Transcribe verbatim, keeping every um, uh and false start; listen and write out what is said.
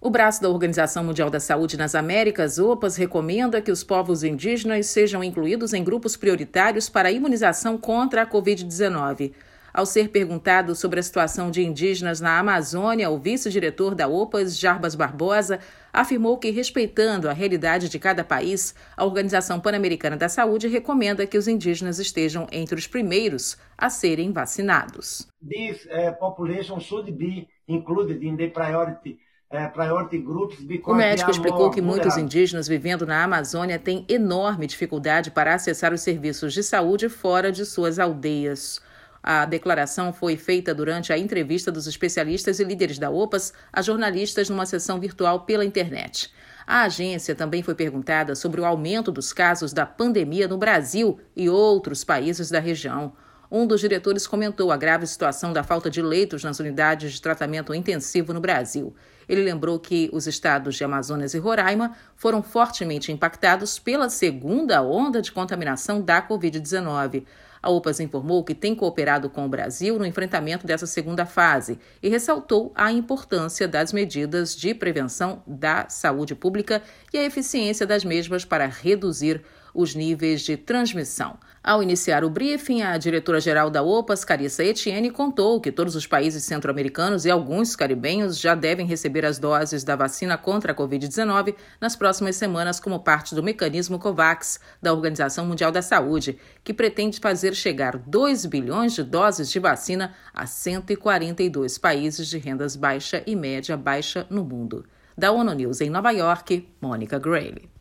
O braço da Organização Mundial da Saúde nas Américas, OPAS, recomenda que os povos indígenas sejam incluídos em grupos prioritários para a imunização contra a covid dezenove. Ao ser perguntado sobre a situação de indígenas na Amazônia, o vice-diretor da OPAS, Jarbas Barbosa, afirmou que, respeitando a realidade de cada país, a Organização Pan-Americana da Saúde recomenda que os indígenas estejam entre os primeiros a serem vacinados. This uh, population should be included in the priority O médico explicou que muitos indígenas vivendo na Amazônia têm enorme dificuldade para acessar os serviços de saúde fora de suas aldeias. A declaração foi feita durante a entrevista dos especialistas e líderes da OPAS a jornalistas numa sessão virtual pela internet. A agência também foi perguntada sobre o aumento dos casos da pandemia no Brasil e outros países da região. Um dos diretores comentou a grave situação da falta de leitos nas unidades de tratamento intensivo no Brasil. Ele lembrou que os estados de Amazonas e Roraima foram fortemente impactados pela segunda onda de contaminação da covid dezenove. A OPAS informou que tem cooperado com o Brasil no enfrentamento dessa segunda fase e ressaltou a importância das medidas de prevenção da saúde pública e a eficiência das mesmas para reduzir os níveis de transmissão. Ao iniciar o briefing, a diretora-geral da OPAS, Carissa Etienne, contou que todos os países centro-americanos e alguns caribenhos já devem receber as doses da vacina contra a covid dezenove nas próximas semanas como parte do mecanismo COVAX da Organização Mundial da Saúde, que pretende fazer chegar dois bilhões de doses de vacina a cento e quarenta e dois países de rendas baixa e média baixa no mundo. Da ONU News em Nova York, Mônica Grayle.